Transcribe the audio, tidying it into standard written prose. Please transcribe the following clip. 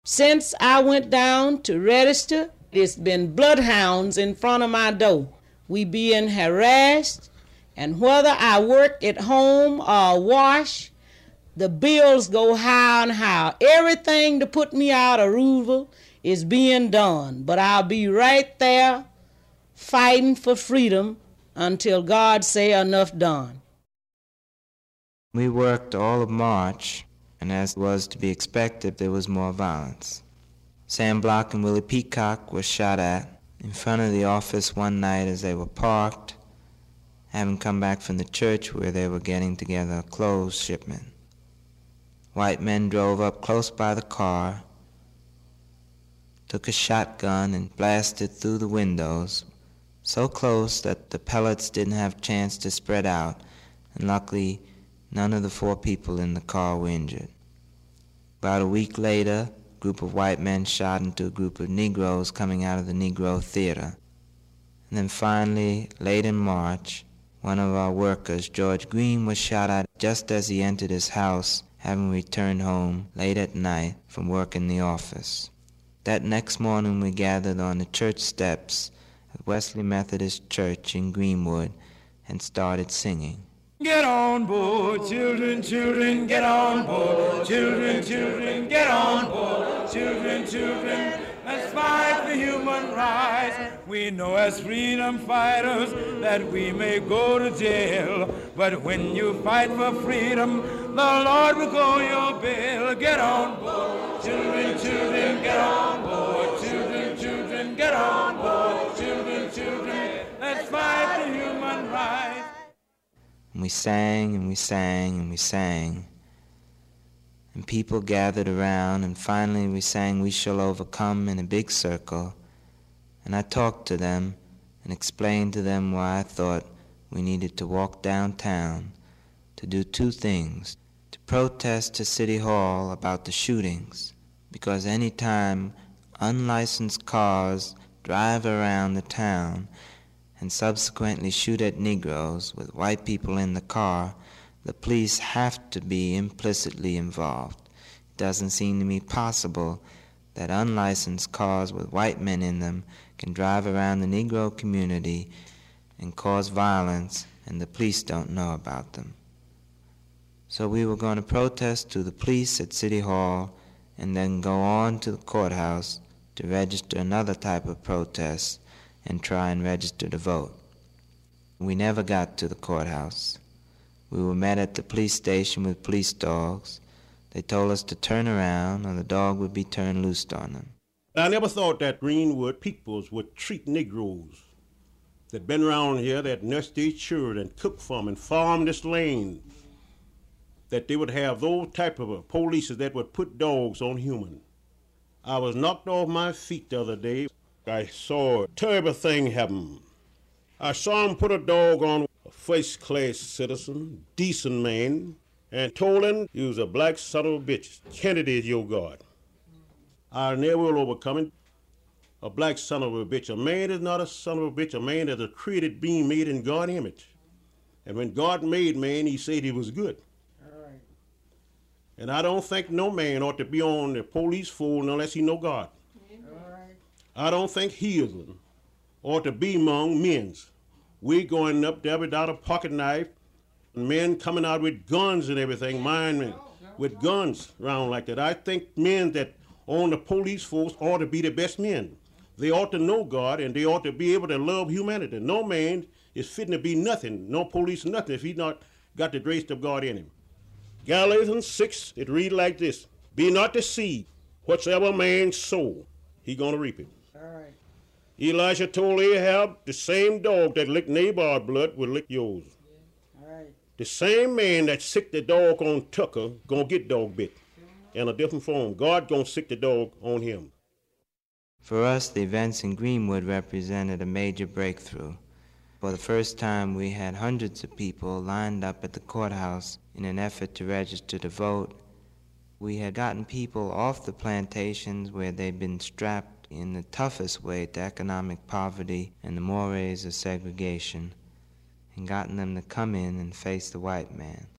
Since I went down to register, it's been bloodhounds in front of my door. We being harassed, and whether I work at home or wash, the bills go higher and higher. Everything to put me out of Roosevelt is being done, but I'll be right there fighting for freedom until God say enough done. We worked all of March, and as was to be expected, there was more violence. Sam Block and Willie Peacock were shot at in front of the office one night as they were parked, having come back from the church where they were getting together a clothes shipment. White men drove up close by the car, took a shotgun and blasted through the windows, so close that the pellets didn't have a chance to spread out, and luckily none of the 4 people in the car were injured. About a week later, a group of white men shot into a group of Negroes coming out of the Negro Theater. And then finally, late in March, one of our workers, George Green, was shot at just as he entered his house, having returned home late at night from work in the office. That next morning we gathered on the church steps at Wesley Methodist Church in Greenwood and started singing. Get on board, children, children, get on board. Children, children, get on board. Children, children, let's fight for human rights. We know as freedom fighters that we may go to jail, but when you fight for freedom, the Lord will go your bail. Get on board, children, children, get on board. Children, children, get on board. Children, children, let's fight for human rights. And we sang and we sang and we sang. And people gathered around, and finally we sang "We Shall Overcome" in a big circle. And I talked to them and explained to them why I thought we needed to walk downtown to do 2 things. To protest to City Hall about the shootings, because any time unlicensed cars drive around the town and subsequently shoot at Negroes with white people in the car, the police have to be implicitly involved. It doesn't seem to me possible that unlicensed cars with white men in them can drive around the Negro community and cause violence and the police don't know about them. So we were going to protest to the police at City Hall and then go on to the courthouse to register another type of protest and try and register to vote. We never got to the courthouse. We were met at the police station with police dogs. They told us to turn around or the dog would be turned loose on them. I never thought that Greenwood peoples would treat Negroes that been around here, that nursed their children and cooked for them and farmed this land, that they would have those type of police that would put dogs on human. I was knocked off my feet the other day. I saw a terrible thing happen. I saw him put a dog on a first-class citizen, decent man, and told him he was a black son of a bitch. Kennedy is your God. I never will overcome it. A black son of a bitch. A man is not a son of a bitch. A man is a created being made in God's image. And when God made man, he said he was good. All right. And I don't think no man ought to be on the police force unless he know God. I don't think heathen ought to be among men's. We going up there without a pocket knife, and men coming out with guns and everything, mine men, with guns around like that. I think men that on the police force ought to be the best men. They ought to know God, and they ought to be able to love humanity. No man is fitting to be nothing, no police nothing, if he not got the grace of God in him. Galatians 6, it read like this: Be not deceived, whatsoever man sow, he gonna reap it. Right. Elijah told Ahab, the same dog that licked Nabal's blood will lick yours. Yeah. All right. The same man that sicked the dog on Tucker gonna get dog bit in a different form. God gonna sick the dog on him. For us, the events in Greenwood represented a major breakthrough. For the first time, we had hundreds of people lined up at the courthouse in an effort to register to vote. We had gotten people off the plantations where they'd been strapped in the toughest way to economic poverty and the mores of segregation, and gotten them to come in and face the white man.